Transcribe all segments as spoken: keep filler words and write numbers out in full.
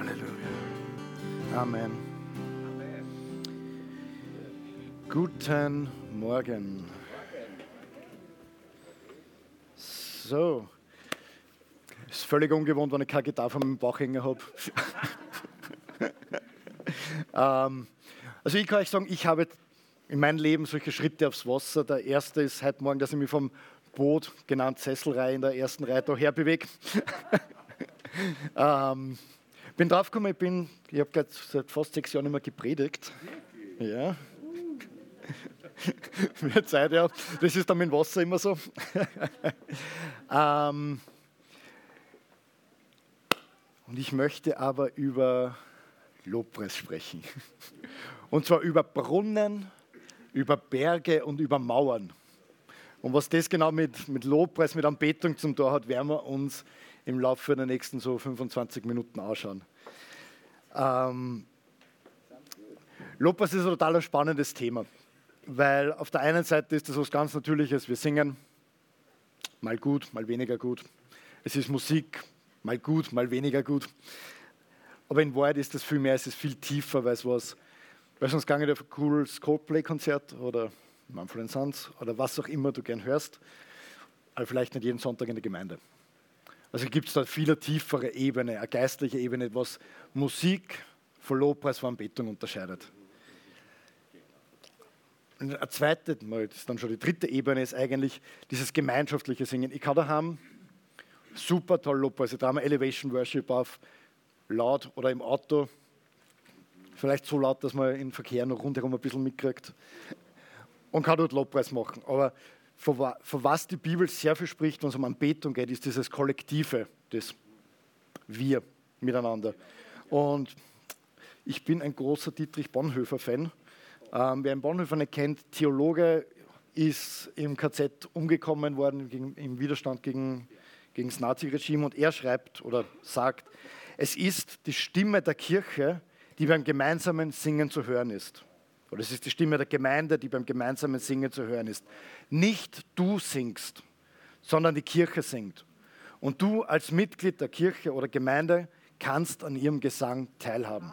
Halleluja. Amen. Guten Morgen. So. Ist völlig ungewohnt, wenn ich keine Gitarre von meinem Bauchhänger habe. ähm, also ich kann euch sagen, ich habe in meinem Leben solche Schritte aufs Wasser. Der erste ist heute Morgen, dass ich mich vom Boot, genannt Sesselreihe, in der ersten Reihe daher bewege. ähm, bin draufgekommen, ich bin, ich habe seit fast sechs Jahren nicht mehr gepredigt. Ja. Wird Zeit, ja. Das ist dann mit dem Wasser immer so. ähm, und ich möchte aber über Lobpreis sprechen. Und zwar über Brunnen, über Berge und über Mauern. Und was das genau mit, mit Lobpreis, mit Anbetung zum Tor hat, werden wir uns im Laufe der nächsten so fünfundzwanzig Minuten anschauen. Ähm, Lobpreis ist ein total spannendes Thema, weil auf der einen Seite ist das was ganz Natürliches, wir singen, mal gut, mal weniger gut. Es ist Musik, mal gut, mal weniger gut. Aber in Wahrheit ist das viel mehr, es ist viel tiefer, weil es was, weil sonst gegangen auf ein cooles Coldplay-Konzert oder Mumford and Sons oder was auch immer du gern hörst, aber vielleicht nicht jeden Sonntag in der Gemeinde. Also gibt es da viel tiefere Ebene, eine geistliche Ebene, was Musik von Lobpreis von Anbetung unterscheidet. Und eine zweite, das ist dann schon die dritte Ebene, ist eigentlich dieses gemeinschaftliche Singen. Ich kann daheim super toll Lobpreis, ich trage Elevation Worship auf, laut oder im Auto, vielleicht so laut, dass man im Verkehr noch rundherum ein bisschen mitkriegt und kann dort Lobpreis machen. Aber von was die Bibel sehr viel spricht, wenn es um Anbetung geht, ist dieses Kollektive, das Wir miteinander. Und ich bin ein großer Dietrich Bonhoeffer-Fan. Ähm, wer ihn Bonhoeffer nicht kennt, Theologe, ist im K Z umgekommen worden gegen, im Widerstand gegen, gegen das Naziregime. Und er schreibt oder sagt, es ist die Stimme der Kirche, die beim gemeinsamen Singen zu hören ist. Oder es ist die Stimme der Gemeinde, die beim gemeinsamen Singen zu hören ist. Nicht du singst, sondern die Kirche singt. Und du als Mitglied der Kirche oder Gemeinde kannst an ihrem Gesang teilhaben.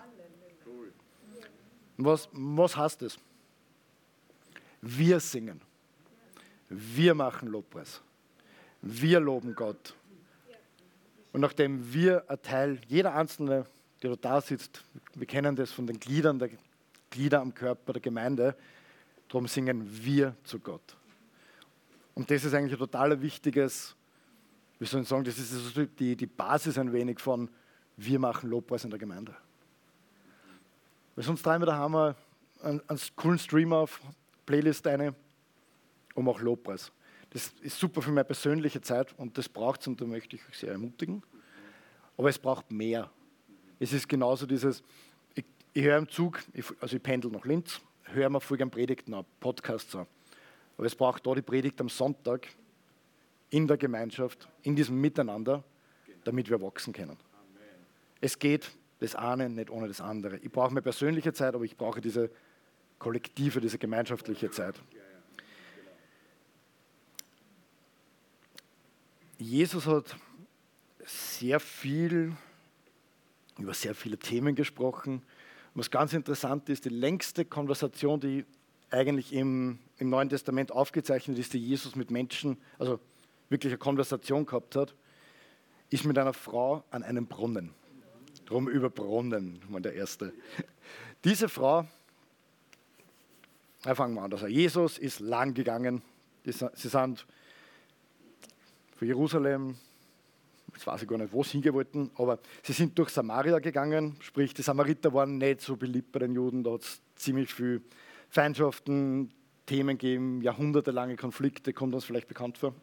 Was, was heißt das? Wir singen. Wir machen Lobpreis. Wir loben Gott. Und nachdem wir ein Teil, jeder Einzelne, der da sitzt, wir kennen das von den Gliedern der Glieder am Körper der Gemeinde, darum singen wir zu Gott. Und das ist eigentlich ein total wichtiges, wie soll ich sagen, das ist die, die Basis ein wenig von, wir machen Lobpreis in der Gemeinde. Weil sonst treiben wir daheim einen, einen coolen Stream auf, Playlist eine und machen Lobpreis. Das ist super für meine persönliche Zeit und das braucht es und da möchte ich euch sehr ermutigen. Aber es braucht mehr. Es ist genauso dieses, ich, ich höre im Zug, ich, also ich pendel nach Linz, höre mir voll gerne Predigten an, Podcasts an. Aber es braucht da die Predigt am Sonntag in der Gemeinschaft, in diesem Miteinander, damit wir wachsen können. Es geht das eine nicht ohne das andere. Ich brauche meine persönliche Zeit, aber ich brauche diese kollektive, diese gemeinschaftliche Zeit. Jesus hat sehr viel, über sehr viele Themen gesprochen. Was ganz interessant ist, die längste Konversation, die eigentlich im, im Neuen Testament aufgezeichnet ist, die Jesus mit Menschen, also wirklich eine Konversation gehabt hat, ist mit einer Frau an einem Brunnen. Drum über Brunnen, mal der erste. Diese Frau, da fangen wir an. Also Jesus ist lang gegangen. Sie sind von Jerusalem, jetzt weiß ich gar nicht, wo sie hingehen wollten, aber sie sind durch Samaria gegangen, sprich die Samariter waren nicht so beliebt bei den Juden, da hat es ziemlich viel Feindschaften, Themen gegeben, jahrhundertelange Konflikte, kommt uns vielleicht bekannt vor.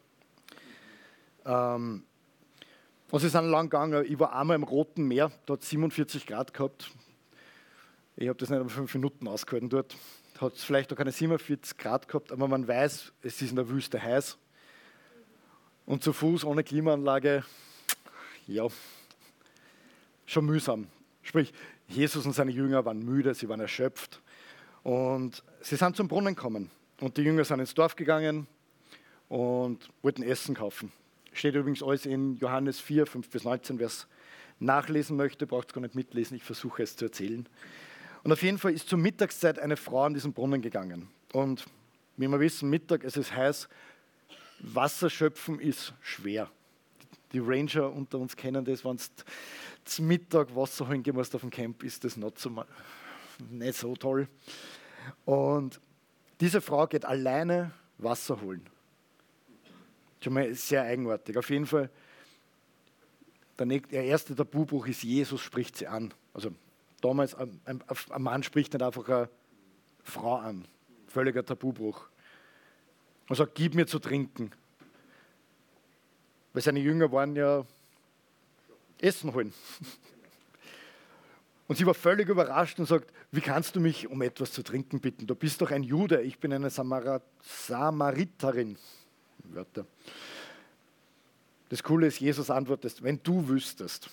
Ähm, und sie sind lang gegangen, ich war einmal im Roten Meer, da hat es siebenundvierzig Grad gehabt, ich habe das nicht um fünf Minuten ausgehalten dort, hat es vielleicht auch keine siebenundvierzig Grad gehabt, aber man weiß, es ist in der Wüste heiß. Und zu Fuß ohne Klimaanlage, ja, schon mühsam. Sprich, Jesus und seine Jünger waren müde, sie waren erschöpft. Und sie sind zum Brunnen gekommen. Und die Jünger sind ins Dorf gegangen und wollten Essen kaufen. Steht übrigens alles in Johannes vier, fünf bis neunzehn, wer es nachlesen möchte, braucht es gar nicht mitlesen, ich versuche es zu erzählen. Und auf jeden Fall ist zur Mittagszeit eine Frau an diesen Brunnen gegangen. Und wie wir wissen, Mittag, es ist heiß, Wasser schöpfen ist schwer. Die Ranger unter uns kennen das, wenn du zum Mittag Wasser holen gehen musst auf dem Camp, ist das nicht so, nicht so toll. Und diese Frau geht alleine Wasser holen. Schon mal sehr eigenartig. Auf jeden Fall, der, der erste Tabubruch ist, Jesus spricht sie an. Also damals, ein, ein, ein Mann spricht nicht einfach eine Frau an. Völliger Tabubruch. Und sagt, gib mir zu trinken. Weil seine Jünger waren ja Essen holen. Und sie war völlig überrascht und sagt, wie kannst du mich um etwas zu trinken bitten? Du bist doch ein Jude, ich bin eine Samara- Samariterin. Wörter. Das Coole ist, Jesus antwortet, wenn du wüsstest,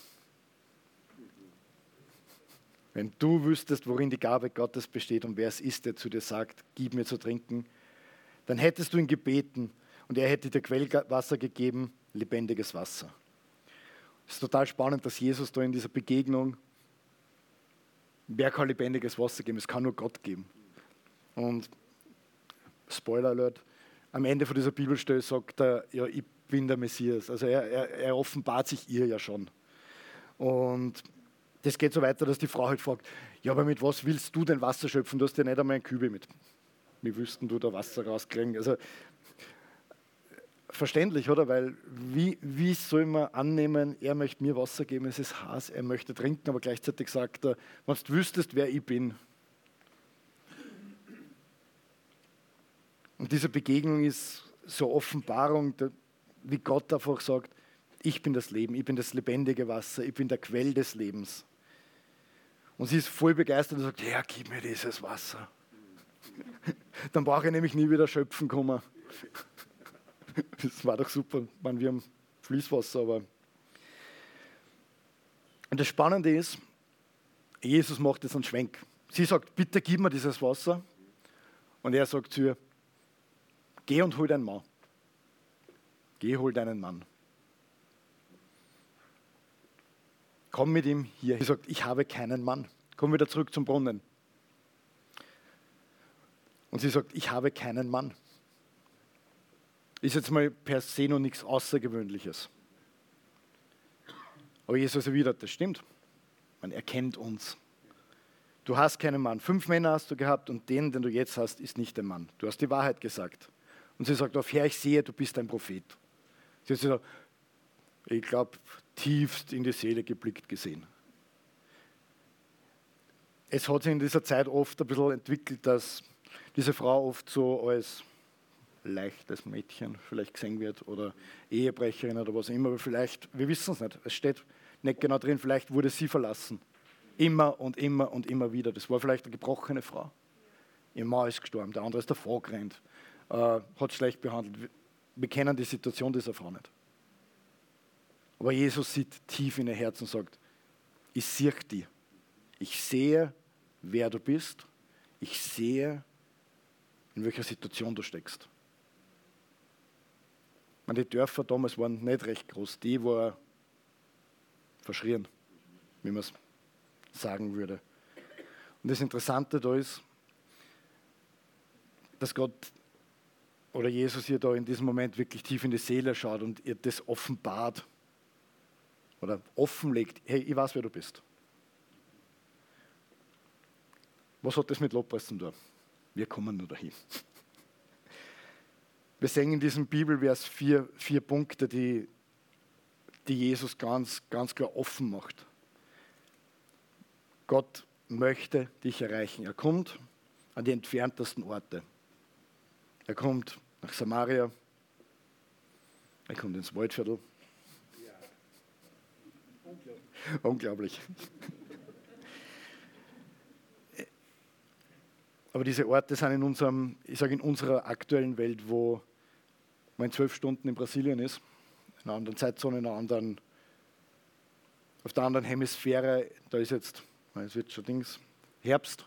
wenn du wüsstest, worin die Gabe Gottes besteht und wer es ist, der zu dir sagt, gib mir zu trinken, dann hättest du ihn gebeten und er hätte dir Quellwasser gegeben, lebendiges Wasser. Es ist total spannend, dass Jesus da in dieser Begegnung, wer kann lebendiges Wasser geben? Es kann nur Gott geben. Und Spoiler Alert, am Ende von dieser Bibelstelle sagt er, ja, ich bin der Messias. Also er, er, er offenbart sich ihr ja schon. Und das geht so weiter, dass die Frau halt fragt, ja, aber mit was willst du denn Wasser schöpfen? Du hast ja nicht einmal ein Kübel mit. Wie wüssten du da Wasser rauskriegen? Also verständlich, oder? Weil wie, wie soll man annehmen, er möchte mir Wasser geben, es ist heiß, er möchte trinken, aber gleichzeitig sagt er, wenn du wüsstest, wer ich bin. Und diese Begegnung ist so Offenbarung, wie Gott einfach sagt, ich bin das Leben, ich bin das lebendige Wasser, ich bin der Quell des Lebens. Und sie ist voll begeistert und sagt, ja, gib mir dieses Wasser. Dann brauche ich nämlich nie wieder schöpfen kommen. Das war doch super, man, wir haben Fließwasser, aber... Und das Spannende ist, Jesus macht jetzt einen Schwenk. Sie sagt, bitte gib mir dieses Wasser. Und er sagt zu ihr, geh und hol deinen Mann. Geh, hol deinen Mann. Komm mit ihm hier. Sie sagt, ich habe keinen Mann. Komm wieder zurück zum Brunnen. Und sie sagt, ich habe keinen Mann. Ist jetzt mal per se noch nichts Außergewöhnliches. Aber Jesus erwidert, das stimmt. Man erkennt uns. Du hast keinen Mann. Fünf Männer hast du gehabt und den, den du jetzt hast, ist nicht der Mann. Du hast die Wahrheit gesagt. Und sie sagt, auf Herr, ich sehe, du bist ein Prophet. Sie hat gesagt, ich glaube, tiefst in die Seele geblickt gesehen. Es hat sich in dieser Zeit oft ein bisschen entwickelt, dass diese Frau oft so als leichtes Mädchen vielleicht gesehen wird oder Ehebrecherin oder was immer, aber vielleicht, wir wissen es nicht, es steht nicht genau drin, vielleicht wurde sie verlassen. Immer und immer und immer wieder. Das war vielleicht eine gebrochene Frau. Ihr Mann ist gestorben, der andere ist davor gerannt, äh, hat schlecht behandelt. Wir kennen die Situation dieser Frau nicht. Aber Jesus sieht tief in ihr Herz und sagt, ich sehe dich. Ich sehe, wer du bist. Ich sehe, in welcher Situation du steckst. Die Dörfer damals waren nicht recht groß. Die war verschrien, wie man es sagen würde. Und das Interessante da ist, dass Gott oder Jesus ihr da in diesem Moment wirklich tief in die Seele schaut und ihr das offenbart oder offenlegt. Hey, ich weiß, wer du bist. Was hat das mit Lobpreis zu tun? Wir kommen nur dahin. Wir sehen in diesem Bibelvers vier, vier Punkte, die, die Jesus ganz, ganz klar offen macht. Gott möchte dich erreichen. Er kommt an die entferntesten Orte. Er kommt nach Samaria. Er kommt ins Waldviertel. Ja. Unglaublich. Unglaublich. Aber diese Orte sind in unserem, ich sage in unserer aktuellen Welt, wo man in zwölf Stunden in Brasilien ist, in einer anderen Zeitzone, in einer anderen, auf der anderen Hemisphäre, da ist jetzt, es wird schon Dings, Herbst.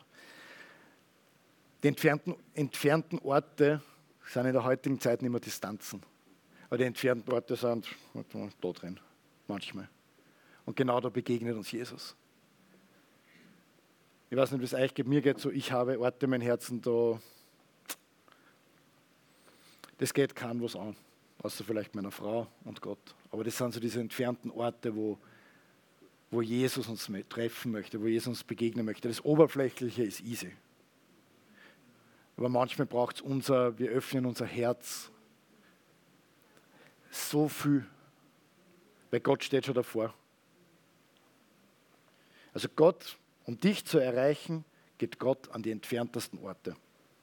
Die entfernten, entfernten Orte sind in der heutigen Zeit nicht mehr Distanzen. Aber die entfernten Orte sind da drin, manchmal. Und genau da begegnet uns Jesus. Ich weiß nicht, wie es euch geht, mir geht so, ich habe Orte in meinem Herzen, da, das geht keinem was an, außer vielleicht meiner Frau und Gott. Aber das sind so diese entfernten Orte, wo, wo Jesus uns treffen möchte, wo Jesus uns begegnen möchte. Das Oberflächliche ist easy. Aber manchmal braucht es unser, wir öffnen unser Herz so viel, weil Gott steht schon davor. Also Gott, um dich zu erreichen, geht Gott an die entferntesten Orte.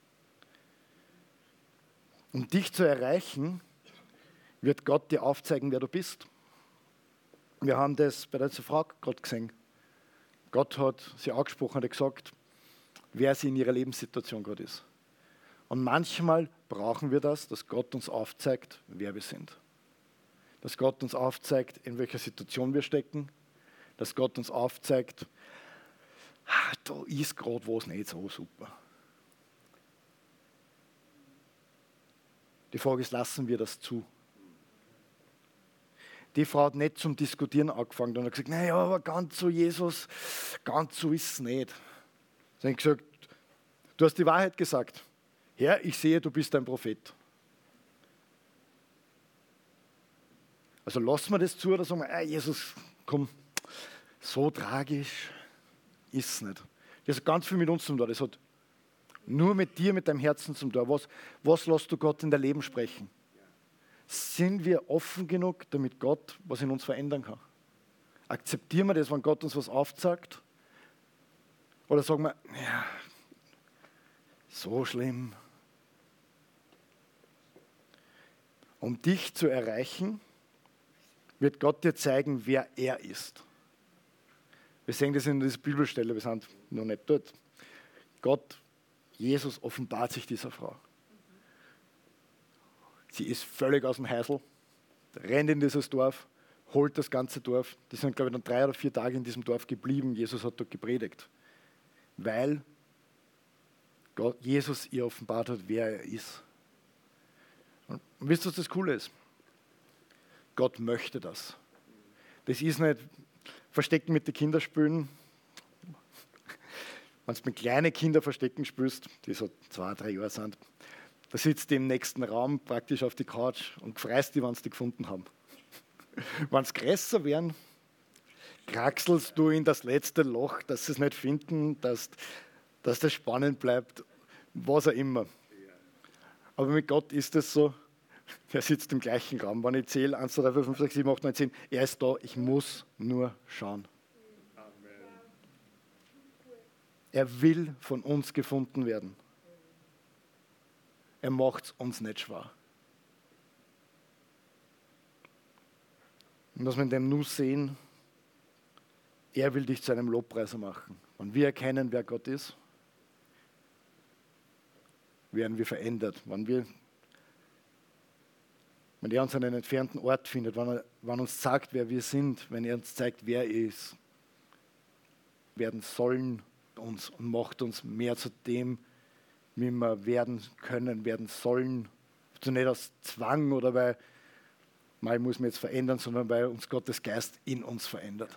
Um dich zu erreichen, wird Gott dir aufzeigen, wer du bist. Wir haben das bei der Frau gerade gesehen. Gott hat sie angesprochen und hat gesagt, wer sie in ihrer Lebenssituation gerade ist. Und manchmal brauchen wir das, dass Gott uns aufzeigt, wer wir sind. Dass Gott uns aufzeigt, in welcher Situation wir stecken. Dass Gott uns aufzeigt, ah, da ist gerade was nicht so super. Die Frage ist, lassen wir das zu? Die Frau hat nicht zum Diskutieren angefangen und hat gesagt, naja, aber ganz so Jesus, ganz so ist es nicht. Sie hat gesagt, du hast die Wahrheit gesagt. Herr, ich sehe, du bist ein Prophet. Also lassen wir das zu oder sagen wir, ah, Jesus, komm, so tragisch ist es nicht. Das hat ganz viel mit uns zu tun. Das hat nur mit dir, mit deinem Herzen zu tun. Was, was lässt du Gott in dein Leben sprechen? Sind wir offen genug, damit Gott was in uns verändern kann? Akzeptieren wir das, wenn Gott uns was aufzeigt? Oder sagen wir, ja, so schlimm. Um dich zu erreichen, wird Gott dir zeigen, wer er ist. Wir sehen das in dieser Bibelstelle, wir sind noch nicht dort. Gott, Jesus offenbart sich dieser Frau. Sie ist völlig aus dem Häusl, rennt in dieses Dorf, holt das ganze Dorf. Die sind, glaube ich, dann drei oder vier Tage in diesem Dorf geblieben. Jesus hat dort gepredigt, weil Gott, Jesus ihr offenbart hat, wer er ist. Und wisst ihr, was das Coole ist? Gott möchte das. Das ist nicht Verstecken mit den Kindern spielen. Wenn du mit kleinen Kindern Verstecken spielst, die so zwei, drei Jahre sind, da sitzt du im nächsten Raum praktisch auf die Couch und freust dich, wenn sie die gefunden haben. Wenn sie größer werden, kraxelst du in das letzte Loch, dass sie es nicht finden, dass, dass das spannend bleibt, was auch immer. Aber mit Gott ist es so, er sitzt im gleichen Raum. Wenn ich zähle, eins, zwei, drei, vier, fünf, sechs, sieben, acht, neun, zehn, er ist da, ich muss nur schauen. Er will von uns gefunden werden. Er macht es uns nicht schwer. Und was wir in dem Nu sehen, er will dich zu einem Lobpreiser machen. Wenn wir erkennen, wer Gott ist, werden wir verändert. Wenn, wir, wenn er uns an einen entfernten Ort findet, wenn er, wenn er uns sagt, wer wir sind, wenn er uns zeigt, wer er ist, werden sollen uns und macht uns mehr zu dem, wie wir werden können, werden sollen. Also nicht aus Zwang oder weil mal muss man jetzt verändern, sondern weil uns Gottes Geist in uns verändert.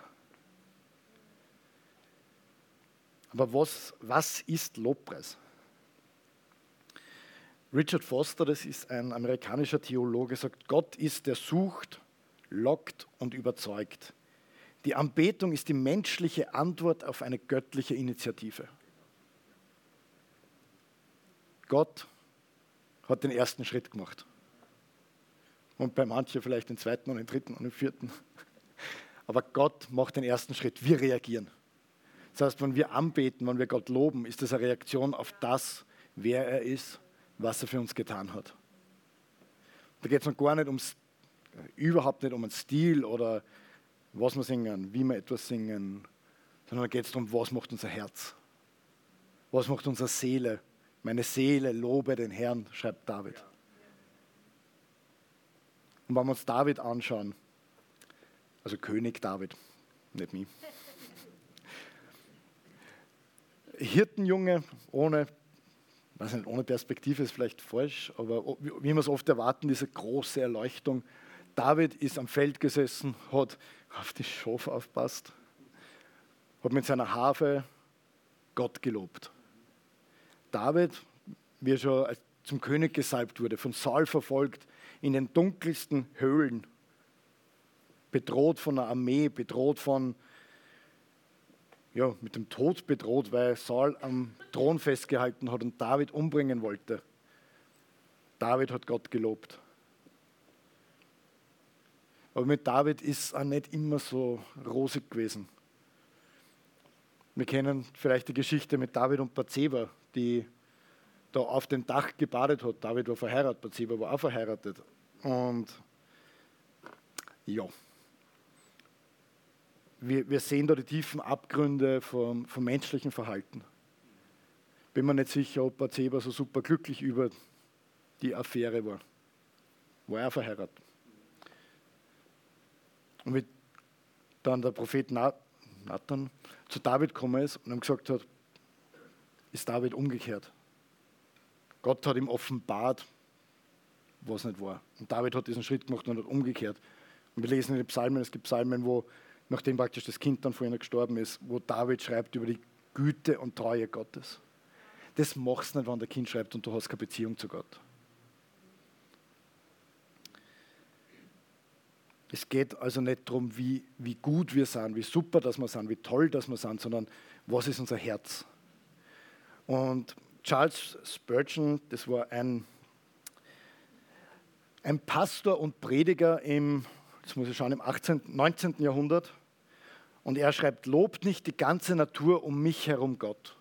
Aber was, was ist Lobpreis? Richard Foster, das ist ein amerikanischer Theologe, sagt, Gott ist, der sucht, lockt und überzeugt. Die Anbetung ist die menschliche Antwort auf eine göttliche Initiative. Gott hat den ersten Schritt gemacht. Und bei manchen vielleicht den zweiten und den dritten und den vierten. Aber Gott macht den ersten Schritt. Wir reagieren. Das heißt, wenn wir anbeten, wenn wir Gott loben, ist das eine Reaktion auf das, wer er ist, was er für uns getan hat. Da geht es noch gar nicht ums, überhaupt nicht um einen Stil oder was wir singen, wie wir etwas singen, sondern da geht es darum, was macht unser Herz? Was macht unsere Seele? Meine Seele lobe den Herrn, schreibt David. Und wenn wir uns David anschauen, also König David, nicht mich, Hirtenjunge ohne weiß nicht, ohne Perspektive ist vielleicht falsch, aber wie wir es oft erwarten, diese große Erleuchtung. David ist am Feld gesessen, hat auf die Schafe aufpasst, hat mit seiner Harfe Gott gelobt. David, wie er schon zum König gesalbt wurde, von Saul verfolgt, in den dunkelsten Höhlen, bedroht von einer Armee, bedroht von, ja, mit dem Tod bedroht, weil Saul am Thron festgehalten hat und David umbringen wollte. David hat Gott gelobt. Aber mit David ist es auch nicht immer so rosig gewesen. Wir kennen vielleicht die Geschichte mit David und Bathseba, die da auf dem Dach gebadet hat. David war verheiratet, Bathseba war auch verheiratet. Und ja, wir, wir sehen da die tiefen Abgründe vom, vom menschlichen Verhalten. Bin mir nicht sicher, ob Bathseba so super glücklich über die Affäre war. War er verheiratet. Und wie dann der Prophet Nathan zu David gekommen ist und ihm gesagt hat, ist David umgekehrt. Gott hat ihm offenbart, was nicht war. Und David hat diesen Schritt gemacht und hat umgekehrt. Und wir lesen in den Psalmen, es gibt Psalmen, wo, nachdem praktisch das Kind dann vor ihnen gestorben ist, wo David schreibt über die Güte und Treue Gottes. Das machst du nicht, wenn der Kind schreibt und du hast keine Beziehung zu Gott. Es geht also nicht darum, wie, wie gut wir sind, wie super dass wir sind, wie toll dass wir sind, sondern was ist unser Herz. Und Charles Spurgeon, das war ein, ein Pastor und Prediger im, jetzt muss ich schauen, im achtzehnten, neunzehnten Jahrhundert. Und er schreibt, lobt nicht die ganze Natur um mich herum Gott.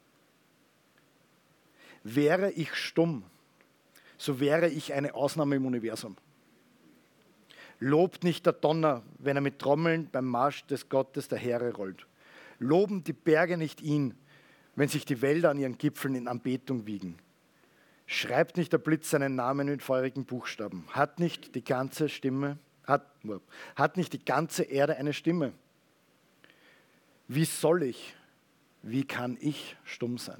Wäre ich stumm, so wäre ich eine Ausnahme im Universum. Lobt nicht der Donner, wenn er mit Trommeln beim Marsch des Gottes der Heere rollt. Loben die Berge nicht ihn, wenn sich die Wälder an ihren Gipfeln in Anbetung wiegen. Schreibt nicht der Blitz seinen Namen mit feurigen Buchstaben. Hat nicht die ganze Stimme, hat, hat nicht die ganze Erde eine Stimme? Wie soll ich, wie kann ich stumm sein?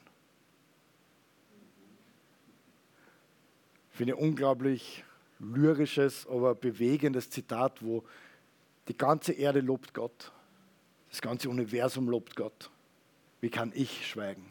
Ich finde unglaublich lyrisches, aber bewegendes Zitat, wo die ganze Erde lobt Gott, das ganze Universum lobt Gott. Wie kann ich schweigen?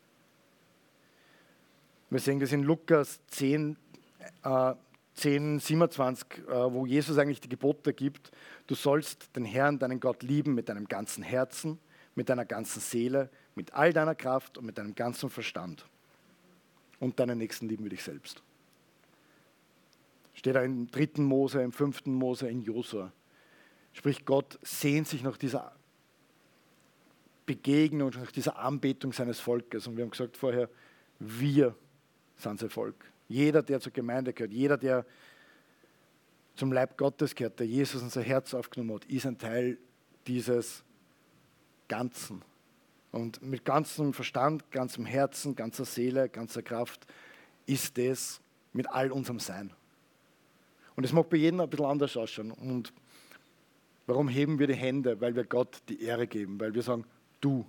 Wir sehen das in Lukas zehn, äh, zehn siebenundzwanzig, äh, wo Jesus eigentlich die Gebote gibt. Du sollst den Herrn, deinen Gott lieben mit deinem ganzen Herzen, mit deiner ganzen Seele, mit all deiner Kraft und mit deinem ganzen Verstand. Und deinen Nächsten lieben wie dich selbst. Steht da im dritten Mose, im fünften Mose, in Josua. Sprich, Gott sehnt sich nach dieser Begegnung, nach dieser Anbetung seines Volkes. Und wir haben gesagt vorher, wir sind sein Volk. Jeder, der zur Gemeinde gehört, jeder, der zum Leib Gottes gehört, der Jesus in sein Herz aufgenommen hat, ist ein Teil dieses Ganzen. Und mit ganzem Verstand, ganzem Herzen, ganzer Seele, ganzer Kraft ist es mit all unserem Sein. Und es mag bei jedem ein bisschen anders ausschauen. Und warum heben wir die Hände? Weil wir Gott die Ehre geben, weil wir sagen, du.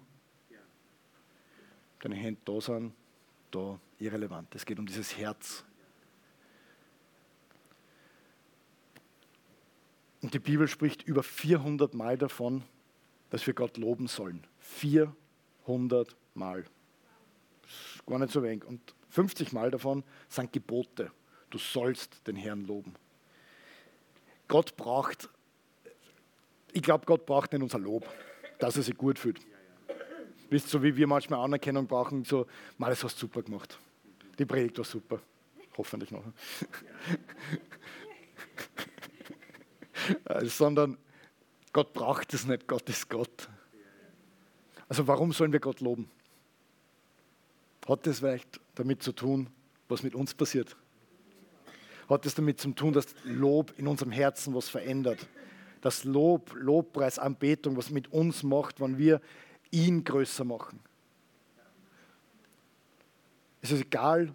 Deine Hände da sind, da irrelevant. Es geht um dieses Herz. Und die Bibel spricht über vierhundert Mal davon, dass wir Gott loben sollen. vierhundert Mal. Das ist gar nicht so wenig. Und fünfzig Mal davon sind Gebote. Du sollst den Herrn loben. Gott braucht, ich glaube, Gott braucht nicht unser Lob, dass er sich gut fühlt. Wisst so wie wir manchmal Anerkennung brauchen, so, mal, das hast du super gemacht. Die Predigt war super. Hoffentlich noch. Sondern Gott braucht es nicht, Gott ist Gott. Also warum sollen wir Gott loben? Hat das vielleicht damit zu tun, was mit uns passiert? Hat es damit zu tun, dass Lob in unserem Herzen was verändert? Dass Lob, Lobpreis, Anbetung was mit uns macht, wenn wir ihn größer machen. Es ist egal,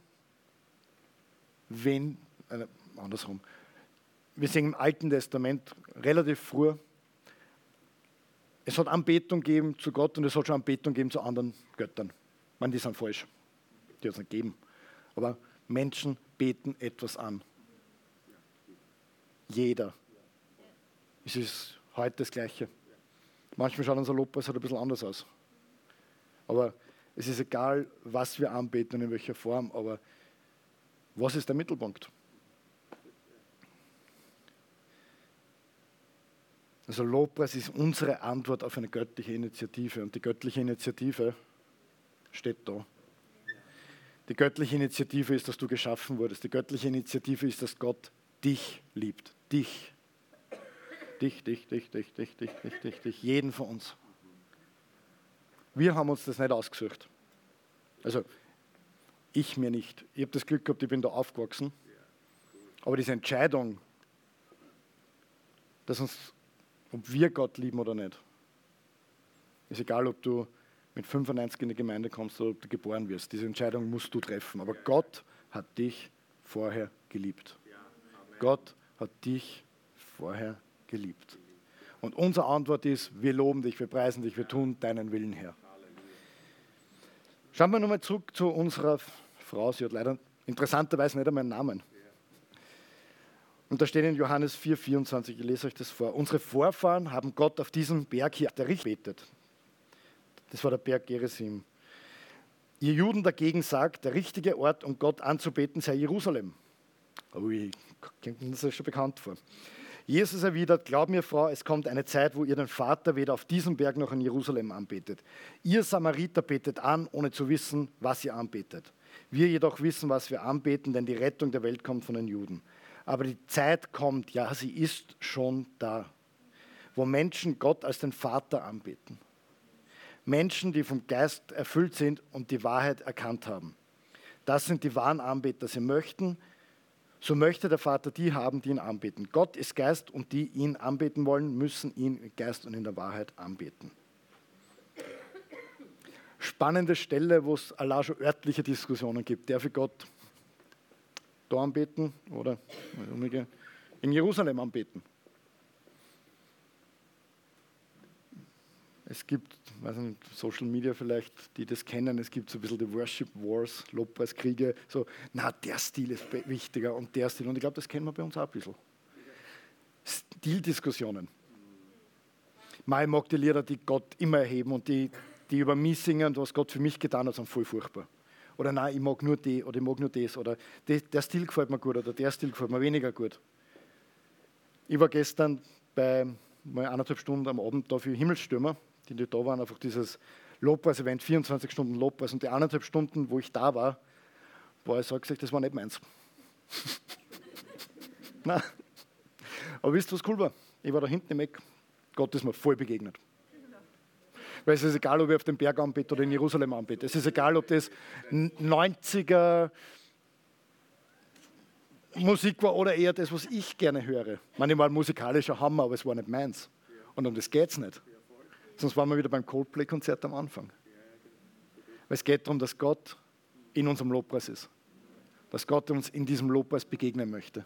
wen, äh, andersrum. Wir sehen im Alten Testament relativ früh, es hat Anbetung gegeben zu Gott und es hat schon Anbetung gegeben zu anderen Göttern. Ich meine, die sind falsch. Die hat es nicht gegeben. Aber Menschen beten etwas an. Jeder. Es ist heute das Gleiche. Manchmal schaut unser Lobpreis halt ein bisschen anders aus. Aber es ist egal, was wir anbeten und in welcher Form, aber was ist der Mittelpunkt? Also Lobpreis ist unsere Antwort auf eine göttliche Initiative und die göttliche Initiative steht da. Die göttliche Initiative ist, dass du geschaffen wurdest. Die göttliche Initiative ist, dass Gott dich liebt. Dich. Dich, dich, dich, dich, dich, dich, dich, dich, dich. Jeden von uns. Wir haben uns das nicht ausgesucht. Also, ich mir nicht. Ich habe das Glück gehabt, ich bin da aufgewachsen. Aber diese Entscheidung, dass uns, ob wir Gott lieben oder nicht, ist egal, ob du mit fünfundneunzig in die Gemeinde kommst oder ob du geboren wirst. Diese Entscheidung musst du treffen. Aber Gott hat dich vorher geliebt. Gott hat dich vorher geliebt. Und unsere Antwort ist, wir loben dich, wir preisen dich, wir tun deinen Willen, Herr. Schauen wir nochmal zurück zu unserer Frau. Sie hat leider interessanterweise nicht einmal einen Namen. Und da steht in Johannes vier, vierundzwanzig, ich lese euch das vor. Unsere Vorfahren haben Gott auf diesem Berg hier der Richt betet. Das war der Berg Gerizim. Ihr Juden dagegen sagt, der richtige Ort, um Gott anzubeten, sei Jerusalem. Ui, kommt uns das schon bekannt vor. Jesus erwidert, glaub mir, Frau, es kommt eine Zeit, wo ihr den Vater weder auf diesem Berg noch in Jerusalem anbetet. Ihr Samariter betet an, ohne zu wissen, was ihr anbetet. Wir jedoch wissen, was wir anbeten, denn die Rettung der Welt kommt von den Juden. Aber die Zeit kommt, ja, sie ist schon da, wo Menschen Gott als den Vater anbeten. Menschen, die vom Geist erfüllt sind und die Wahrheit erkannt haben. Das sind die wahren Anbeter. Sie möchten, so möchte der Vater die haben, die ihn anbeten. Gott ist Geist und die ihn anbeten wollen, müssen ihn im Geist und in der Wahrheit anbeten. Spannende Stelle, wo es allein schon örtliche Diskussionen gibt. Darf ich Gott da anbeten oder in Jerusalem anbeten? Es gibt, weiß nicht, Social Media vielleicht, die das kennen, es gibt so ein bisschen die Worship Wars, Lobpreiskriege, so, na, der Stil ist wichtiger und der Stil. Und ich glaube, das kennen wir bei uns auch ein bisschen. Stildiskussionen. Ich mag die Lieder, die Gott immer erheben und die, die über mich singen und was Gott für mich getan hat, sind voll furchtbar. Oder nein, ich mag nur die oder ich mag nur das oder die, der Stil gefällt mir gut oder der Stil gefällt mir weniger gut. Ich war gestern bei mal eineinhalb Stunden am Abend da für Himmelsstürmer, die, die da waren, einfach dieses Lobpreis-Event, vierundzwanzig Stunden Lobpreis. Und die eineinhalb Stunden, wo ich da war, war ich, sag gesagt, das war nicht meins. Nein. Aber wisst ihr, was cool war? Ich war da hinten im Eck, Gott ist mir voll begegnet. Weil es ist egal, ob ich auf dem Berg anbete oder in Jerusalem anbete. Es ist egal, ob das neunziger Musik war oder eher das, was ich gerne höre. Ich meine, ich war ein musikalischer Hammer, aber es war nicht meins. Und um das geht es nicht. Sonst waren wir wieder beim Coldplay-Konzert am Anfang. Weil es geht darum, dass Gott in unserem Lobpreis ist. Dass Gott uns in diesem Lobpreis begegnen möchte.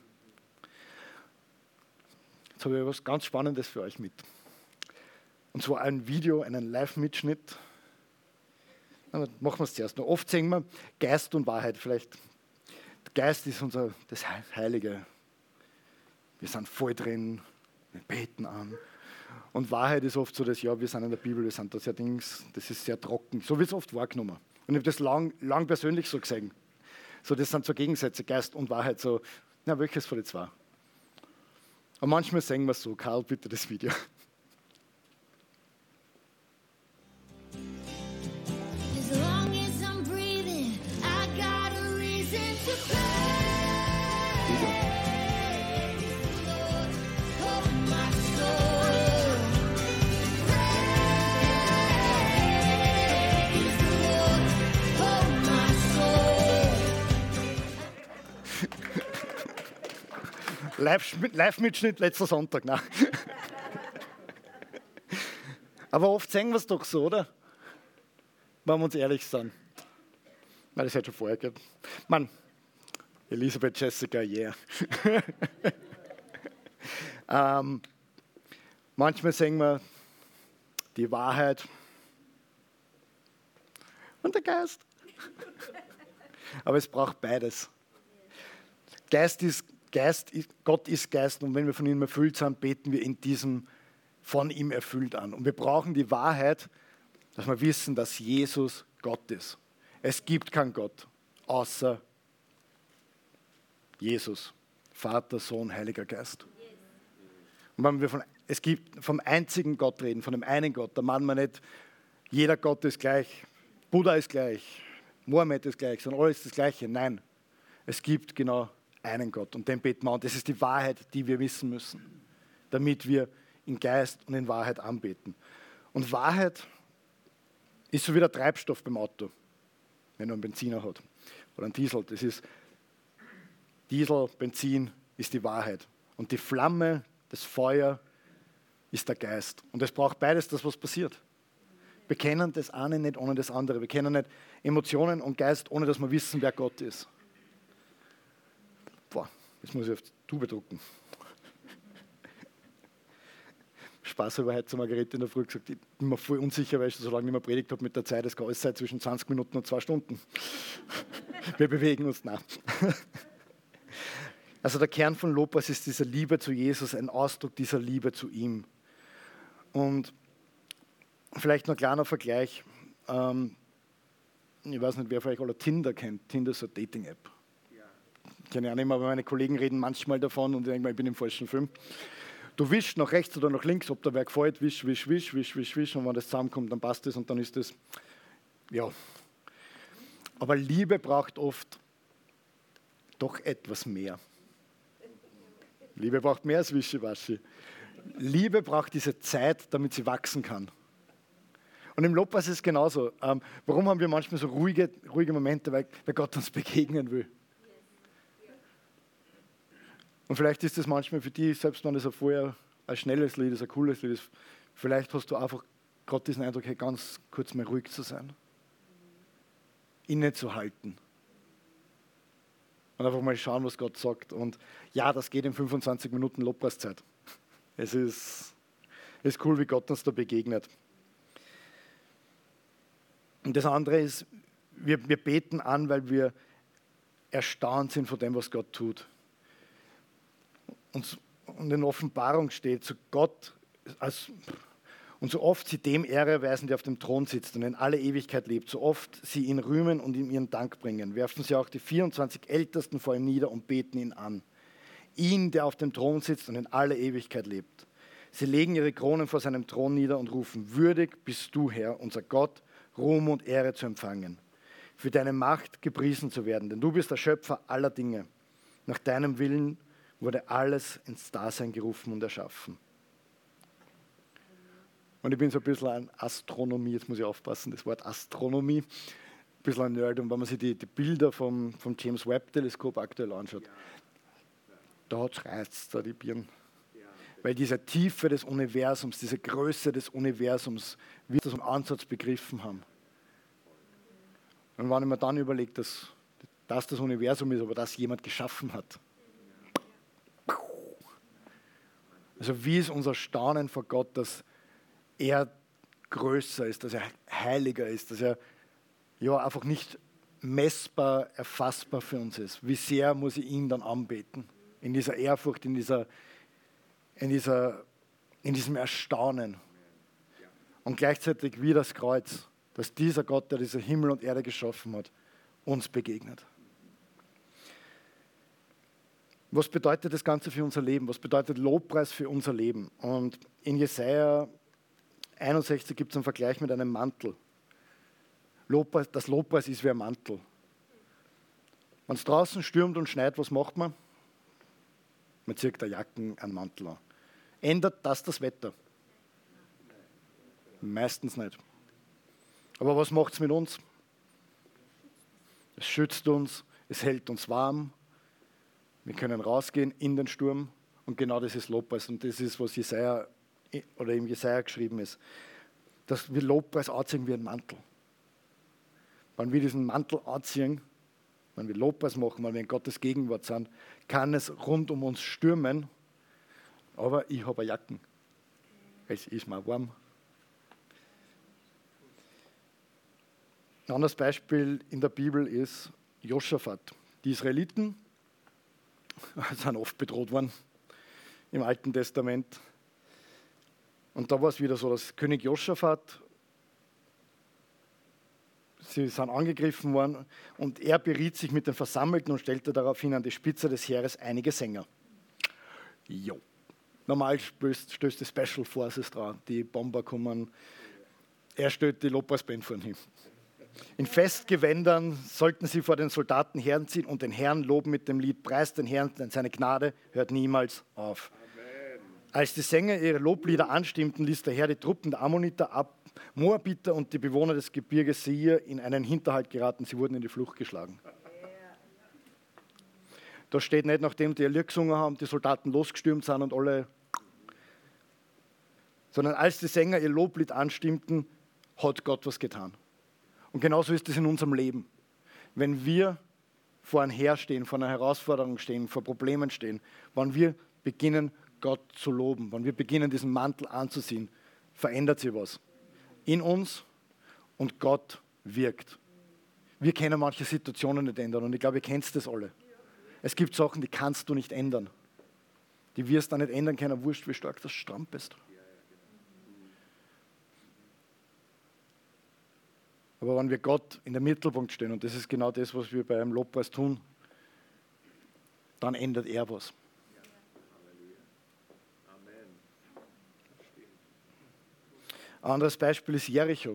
Jetzt habe ich etwas ganz Spannendes für euch mit. Und zwar ein Video, einen Live-Mitschnitt. Machen wir es zuerst noch. Oft singen wir Geist und Wahrheit. Vielleicht, der Geist ist unser, das Heilige. Wir sind voll drin, wir beten an. Und Wahrheit ist oft so, dass ja, wir sind in der Bibel, wir sind da sehr Dings, das ist sehr trocken. So wird es oft wahrgenommen. Und ich habe das lang, lang persönlich so gesehen. So, das sind so Gegensätze, Geist und Wahrheit. So, na, welches von den zwei? Und manchmal singen wir so. Karl, bitte das Video. Live-Mitschnitt letzter Sonntag. Nein. Aber oft singen wir es doch so, oder? Wenn wir uns ehrlich sind. Nein, das hätte schon vorher gegeben. Mann, Elisabeth, Jessica, yeah. ähm, manchmal singen wir die Wahrheit und der Geist. Aber es braucht beides. Geist ist Geist, Gott ist Geist und wenn wir von ihm erfüllt sind, beten wir in diesem von ihm erfüllt an. Und wir brauchen die Wahrheit, dass wir wissen, dass Jesus Gott ist. Es gibt keinen Gott außer Jesus, Vater, Sohn, Heiliger Geist. Und wenn wir von, es gibt vom einzigen Gott reden, von dem einen Gott, da meinen wir nicht, jeder Gott ist gleich, Buddha ist gleich, Mohammed ist gleich, sondern alles das Gleiche. Nein, es gibt genau einen Gott und den beten wir an. Das ist die Wahrheit, die wir wissen müssen, damit wir in Geist und in Wahrheit anbeten. Und Wahrheit ist so wie der Treibstoff beim Auto, wenn man einen Benziner hat oder einen Diesel. Das ist Diesel, Benzin ist die Wahrheit. Und die Flamme, das Feuer ist der Geist. Und es braucht beides, dass was passiert. Wir kennen das eine nicht ohne das andere. Wir kennen nicht Emotionen und Geist, ohne dass wir wissen, wer Gott ist. Boah, jetzt muss ich auf die Tube drucken. Spaß habe heute zu Margarete in der Früh gesagt, ich bin mir voll unsicher, weil ich schon so lange nicht mehr predigt habe mit der Zeit. Es kann alles sein zwischen zwanzig Minuten und zwei Stunden. Wir bewegen uns nach. Also der Kern von Lobpreis ist diese Liebe zu Jesus, ein Ausdruck dieser Liebe zu ihm. Und vielleicht noch ein kleiner Vergleich. Ähm, ich weiß nicht, wer von euch alle Tinder kennt. Tinder ist eine Dating-App. Ich kenne ja nicht mehr, aber meine Kollegen reden manchmal davon und ich denke mal, ich bin im falschen Film. Du wischst nach rechts oder nach links, ob der wer gefällt, wisch, wisch, wisch, wisch, wisch, wisch. Und wenn das zusammenkommt, dann passt das und dann ist das, ja. Aber Liebe braucht oft doch etwas mehr. Liebe braucht mehr als Wischiwaschi. Liebe braucht diese Zeit, damit sie wachsen kann. Und im Lobpreis ist es genauso. Ähm, warum haben wir manchmal so ruhige, ruhige Momente? Weil, weil Gott uns begegnen will. Und vielleicht ist das manchmal für dich, selbst wenn das ein vorher ein schnelles Lied ist, ein cooles Lied ist, vielleicht hast du einfach gerade diesen Eindruck, hey, ganz kurz mal ruhig zu sein. Innezuhalten. Und einfach mal schauen, was Gott sagt. Und ja, das geht in fünfundzwanzig Minuten Lobpreiszeit. Es ist, ist cool, wie Gott uns da begegnet. Und das andere ist, wir, wir beten an, weil wir erstaunt sind von dem, was Gott tut. Und, und in Offenbarung steht, so Gott, als, und so oft sie dem Ehre erweisen, der auf dem Thron sitzt und in alle Ewigkeit lebt, so oft sie ihn rühmen und ihm ihren Dank bringen, werfen sie auch die vierundzwanzig Ältesten vor ihm nieder und beten ihn an. Ihn, der auf dem Thron sitzt und in alle Ewigkeit lebt. Sie legen ihre Kronen vor seinem Thron nieder und rufen, würdig bist du, Herr, unser Gott, Ruhm und Ehre zu empfangen, für deine Macht gepriesen zu werden, denn du bist der Schöpfer aller Dinge. Nach deinem Willen wurde alles ins Dasein gerufen und erschaffen. Und ich bin so ein bisschen an Astronomie, jetzt muss ich aufpassen, das Wort Astronomie, ein bisschen ein Nerd. Und wenn man sich die, die Bilder vom, vom James Webb-Teleskop aktuell anschaut, ja. Da reißt es da die Birnen. Ja. Weil diese Tiefe des Universums, diese Größe des Universums, wir das im Ansatz begriffen haben. Und wenn ich mir dann überlege, dass das das Universum ist, aber das jemand geschaffen hat. Also wie ist unser Staunen vor Gott, dass er größer ist, dass er heiliger ist, dass er ja einfach nicht messbar, erfassbar für uns ist. Wie sehr muss ich ihn dann anbeten? In dieser Ehrfurcht, in, dieser, in, dieser, in diesem Erstaunen. Und gleichzeitig wie das Kreuz, dass dieser Gott, der diese Himmel und Erde geschaffen hat, uns begegnet. Was bedeutet das Ganze für unser Leben? Was bedeutet Lobpreis für unser Leben? Und in Jesaja einundsechzig gibt es einen Vergleich mit einem Mantel. Lobpreis, das Lobpreis ist wie ein Mantel. Wenn es draußen stürmt und schneit, was macht man? Man zieht der Jacken einen Mantel an. Ändert das das Wetter? Meistens nicht. Aber was macht es mit uns? Es schützt uns, es hält uns warm. Wir können rausgehen in den Sturm und genau das ist Lobpreis und das ist, was Jesaja oder im Jesaja geschrieben ist, dass wir Lobpreis anziehen wie ein Mantel. Wenn wir diesen Mantel anziehen, wenn wir Lobpreis machen, wenn wir in Gottes Gegenwart sind, kann es rund um uns stürmen, aber ich habe eine Jacken. Es ist mal warm. Ein anderes Beispiel in der Bibel ist Josaphat. Die Israeliten sind oft bedroht worden im Alten Testament. Und da war es wieder so, dass König Josaphat, sie sind angegriffen worden und er beriet sich mit den Versammelten und stellte daraufhin an die Spitze des Heeres einige Sänger. Jo. Normal stößt, stößt die Special Forces dran, die Bomber kommen. Er stellt die Lobpreisband vorn hin. In Festgewändern sollten sie vor den Soldaten herziehen und den Herrn loben mit dem Lied Preist den Herrn, denn seine Gnade hört niemals auf. Amen. Als die Sänger ihre Loblieder anstimmten, ließ der Herr die Truppen der Ammoniter ab, Moabiter und die Bewohner des Gebirges Seir in einen Hinterhalt geraten. Sie wurden in die Flucht geschlagen. Da steht nicht, nachdem die ihr Lied gesungen haben, die Soldaten losgestürmt sind und alle, sondern als die Sänger ihr Loblied anstimmten, hat Gott was getan. Und genauso ist es in unserem Leben. Wenn wir vor einem Herr stehen, vor einer Herausforderung stehen, vor Problemen stehen, wenn wir beginnen, Gott zu loben, wenn wir beginnen, diesen Mantel anzuziehen, verändert sich was in uns und Gott wirkt. Wir können manche Situationen nicht ändern und ich glaube, ihr kennt das alle. Es gibt Sachen, die kannst du nicht ändern. Die wirst du nicht ändern können, wurscht, wie stark du strampelst. Aber wenn wir Gott in den Mittelpunkt stehen, und das ist genau das, was wir bei einem Lobpreis tun, dann ändert er was. Ein anderes Beispiel ist Jericho.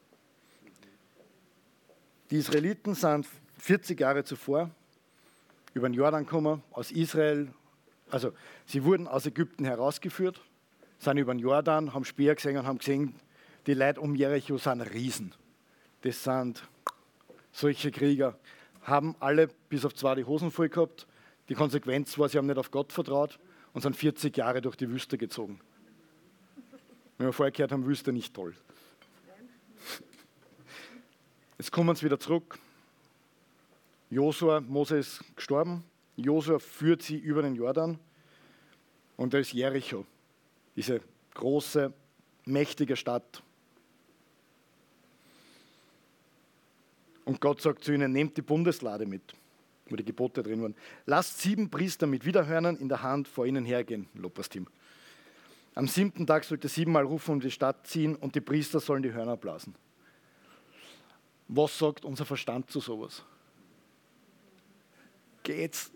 Die Israeliten sind vierzig Jahre zuvor über den Jordan gekommen, aus Israel, also sie wurden aus Ägypten herausgeführt, sind über den Jordan, haben Speer gesehen und haben gesehen, die Leute um Jericho sind Riesen. Das sind solche Krieger, haben alle bis auf zwei die Hosen voll gehabt. Die Konsequenz war, sie haben nicht auf Gott vertraut und sind vierzig Jahre durch die Wüste gezogen. Wenn wir vorher gehört haben, Wüste nicht toll. Jetzt kommen sie wieder zurück. Josua, Mose ist gestorben. Josua führt sie über den Jordan. Und da ist Jericho, diese große, mächtige Stadt. Und Gott sagt zu ihnen, nehmt die Bundeslade mit, wo die Gebote drin waren. Lasst sieben Priester mit Widerhörnern in der Hand vor ihnen hergehen, Lobpreisteam. Am siebten Tag sollt ihr siebenmal rufen und die Stadt ziehen und die Priester sollen die Hörner blasen. Was sagt unser Verstand zu sowas? Geht's?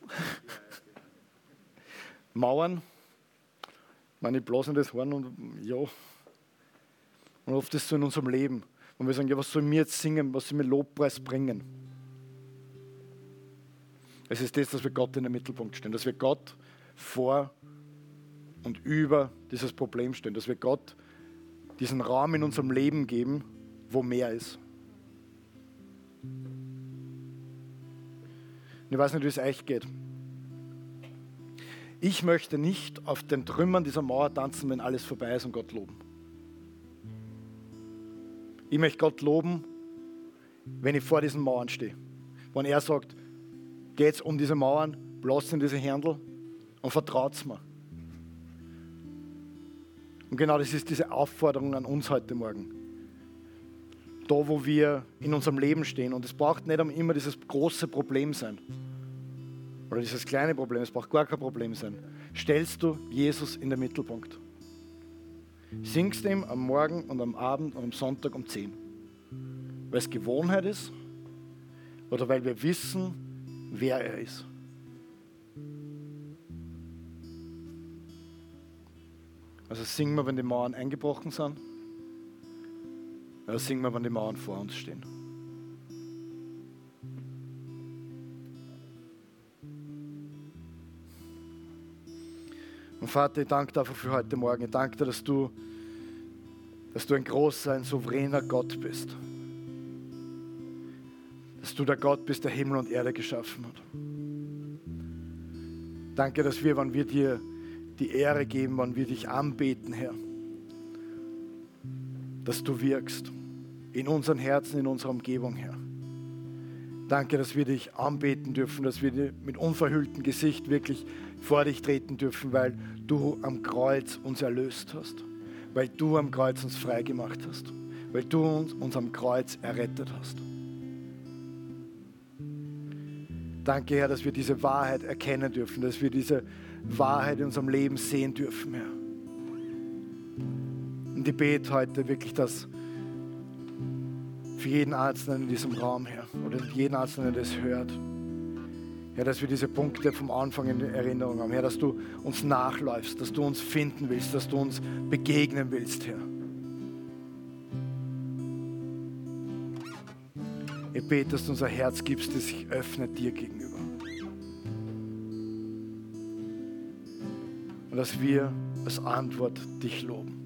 Mauern, meine blasen das Horn und ja. Und oft ist es so in unserem Leben. Und wir sagen, ja, was soll mir jetzt singen, was soll mir Lobpreis bringen? Es ist das, dass wir Gott in den Mittelpunkt stehen, dass wir Gott vor und über dieses Problem stehen, dass wir Gott diesen Raum in unserem Leben geben, wo mehr ist. Ich weiß nicht, wie es euch geht. Ich möchte nicht auf den Trümmern dieser Mauer tanzen, wenn alles vorbei ist und Gott loben. Ich möchte Gott loben, wenn ich vor diesen Mauern stehe. Wenn er sagt, geht's um diese Mauern, blasst in diese Händel und vertraut's mir. Und genau das ist diese Aufforderung an uns heute Morgen. Da, wo wir in unserem Leben stehen. Und es braucht nicht immer dieses große Problem sein. Oder dieses kleine Problem, es braucht gar kein Problem sein. Stellst du Jesus in den Mittelpunkt. Singst ihm am Morgen und am Abend und am Sonntag um zehn. Weil es Gewohnheit ist oder weil wir wissen, wer er ist. Also singen wir, wenn die Mauern eingebrochen sind. Oder singen wir, wenn die Mauern vor uns stehen. Und Vater, ich danke dir für heute Morgen. Ich danke dir, dass du, dass du ein großer, ein souveräner Gott bist. Dass du der Gott bist, der Himmel und Erde geschaffen hat. Danke, dass wir, wenn wir dir die Ehre geben, wenn wir dich anbeten, Herr, dass du wirkst in unseren Herzen, in unserer Umgebung, Herr. Danke, dass wir dich anbeten dürfen, dass wir mit unverhülltem Gesicht wirklich vor dich treten dürfen, weil du am Kreuz uns erlöst hast, weil du am Kreuz uns frei gemacht hast, weil du uns, uns am Kreuz errettet hast. Danke, Herr, dass wir diese Wahrheit erkennen dürfen, dass wir diese Wahrheit in unserem Leben sehen dürfen, Herr. Und ich bete heute wirklich, dass für jeden Einzelnen in diesem Raum, Herr, oder jeden Einzelnen, der das hört, Herr, dass wir diese Punkte vom Anfang in Erinnerung haben, Herr, dass du uns nachläufst, dass du uns finden willst, dass du uns begegnen willst, Herr. Ich bete, dass du unser Herz gibst, das sich öffnet dir gegenüber. Und dass wir als Antwort dich loben.